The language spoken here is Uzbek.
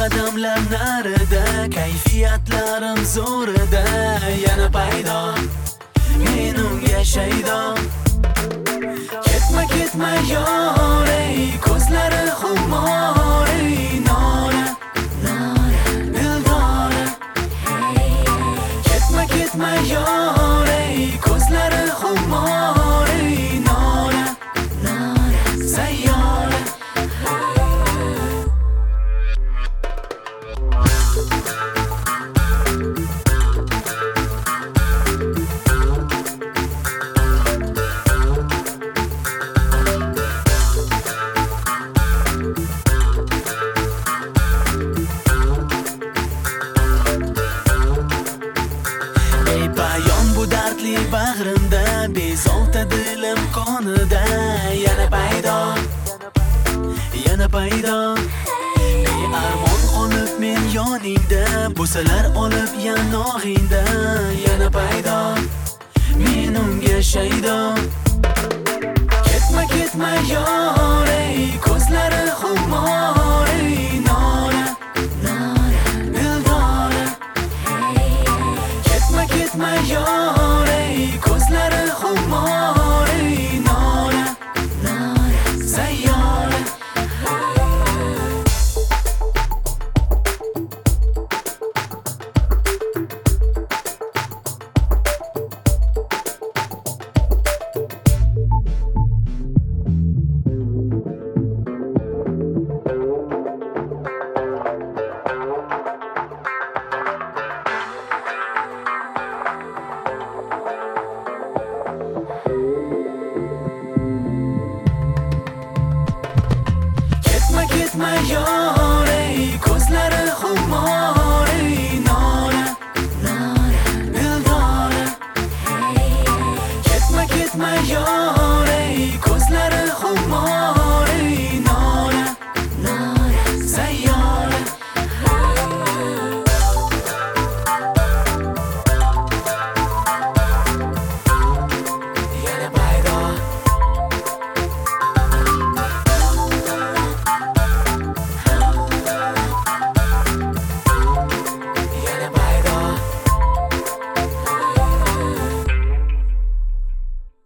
qadamlar narida, kayfiyatlarim zo'rida yana paydo, men unga shaydo. Ketma ketma yor, ey ko'zlari xumor, ey nora dildora. Ketma ketma yor, ey ko'zlari xumor, ey nora sayyora. Dardli bag'rimda, bezovta dilim qonida yana paydo, yana paydo. Bearmon qolib men yoningda, bo'salar olib yanog'ingda yana paydo, men unga shaydo. Ketma ketma yor, ey ko'zlari xumor, ey nora dildora. Ketma ketma yor, ey ko'zlari xumor, ey nora sayyora. Ketma ketma yor.